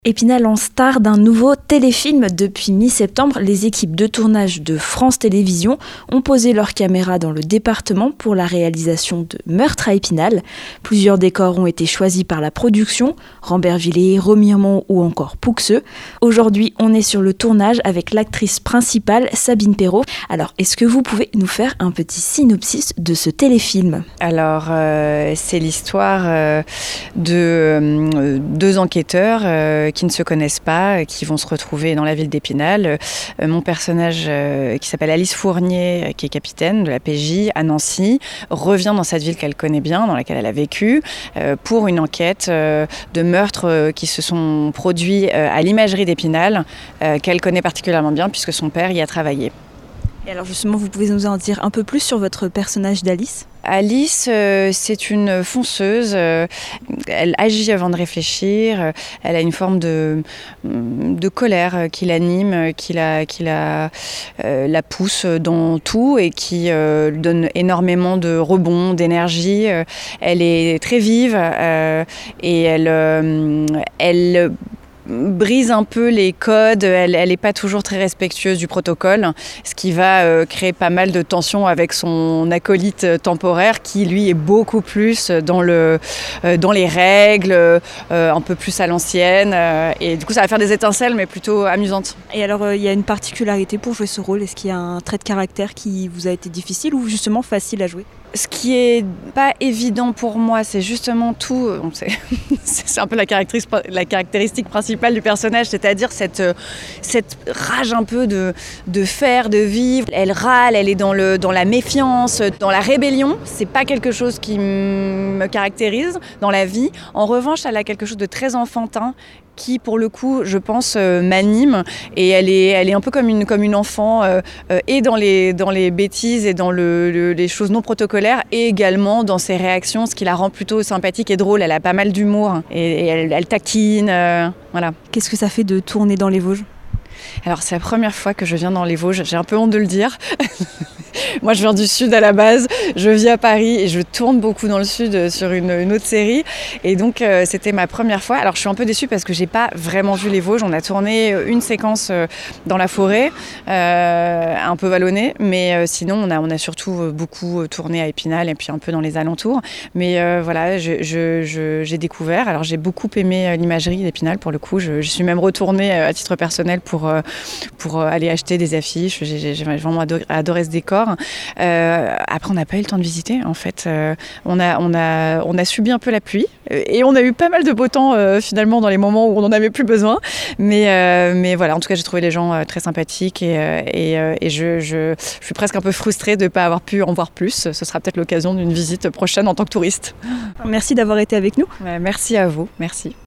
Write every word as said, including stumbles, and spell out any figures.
Épinal en star d'un nouveau téléfilm. Depuis mi-septembre, les équipes de tournage de France Télévisions ont posé leurs caméras dans le département pour la réalisation de Meurtre à Épinal. Plusieurs décors ont été choisis par la production, Rambervillers, Remiremont ou encore Pouxeux. Aujourd'hui, on est sur le tournage avec l'actrice principale, Sabine Perrault. Alors, est-ce que vous pouvez nous faire un petit synopsis de ce téléfilm ? Alors, euh, c'est l'histoire euh, de euh, deux enquêteurs euh, qui ne se connaissent pas, qui vont se retrouver dans la ville d'Épinal. Euh, mon personnage, euh, qui s'appelle Alice Fournier, qui est capitaine de la P J à Nancy, revient dans cette ville qu'elle connaît bien, dans laquelle elle a vécu, euh, pour une enquête euh, de meurtres euh, qui se sont produits euh, à l'imagerie d'Épinal, euh, qu'elle connaît particulièrement bien puisque son père y a travaillé. Et alors justement, vous pouvez nous en dire un peu plus sur votre personnage d'Alice ? Alice, euh, c'est une fonceuse, euh, elle agit avant de réfléchir, euh, elle a une forme de, de colère qui l'anime, qui, la, qui la, euh, la pousse dans tout et qui euh, donne énormément de rebonds, d'énergie. Euh, elle est très vive euh, et elle, euh, elle brise un peu les codes, elle n'est pas toujours très respectueuse du protocole, ce qui va euh, créer pas mal de tensions avec son acolyte temporaire qui lui est beaucoup plus dans, le, euh, dans les règles, euh, un peu plus à l'ancienne, euh, et du coup ça va faire des étincelles mais plutôt amusantes. Et alors il euh, y a une particularité pour jouer ce rôle, est-ce qu'il y a un trait de caractère qui vous a été difficile ou justement facile à jouer ? Ce qui est pas évident pour moi, c'est justement tout, c'est, c'est un peu la caractéristique, la caractéristique principale du personnage, c'est-à-dire cette, cette rage un peu de, de faire, de vivre. Elle râle, elle est dans, le, dans la méfiance, dans la rébellion. C'est pas quelque chose qui me caractérise dans la vie. En revanche, elle a quelque chose de très enfantin qui, pour le coup, je pense, euh, m'anime. Et elle est, elle est un peu comme une, comme une enfant, euh, euh, et dans les, dans les bêtises et dans le, le, les choses non protocolaires, et également dans ses réactions, ce qui la rend plutôt sympathique et drôle. Elle a pas mal d'humour, et, et elle, elle taquine, euh, voilà. Qu'est-ce que ça fait de tourner dans les Vosges ? Alors, c'est la première fois que je viens dans les Vosges, j'ai un peu honte de le dire. Moi, je viens du Sud à la base, je vis à Paris et je tourne beaucoup dans le Sud sur une, une autre série. Et donc, euh, c'était ma première fois. Alors, je suis un peu déçue parce que j'ai pas vraiment vu les Vosges. On a tourné une séquence euh, dans la forêt, euh, un peu vallonnée. Mais euh, sinon, on a, on a surtout beaucoup tourné à Épinal et puis un peu dans les alentours. Mais euh, voilà, je, je, je, j'ai découvert. Alors, j'ai beaucoup aimé l'imagerie d'Épinal pour le coup. Je, je suis même retournée à titre personnel pour, euh, pour aller acheter des affiches. J'ai, j'ai, j'ai vraiment adoré, adoré ce décor. Euh, après, on n'a pas eu le temps de visiter. En fait, euh, on a, on a, on a subi un peu la pluie et on a eu pas mal de beau temps euh, finalement dans les moments où on n'en avait plus besoin. Mais, euh, mais voilà, en tout cas, j'ai trouvé les gens euh, très sympathiques et, euh, et, euh, et je, je, je suis presque un peu frustrée de ne pas avoir pu en voir plus. Ce sera peut-être l'occasion d'une visite prochaine en tant que touriste. Merci d'avoir été avec nous. Euh, merci à vous. Merci.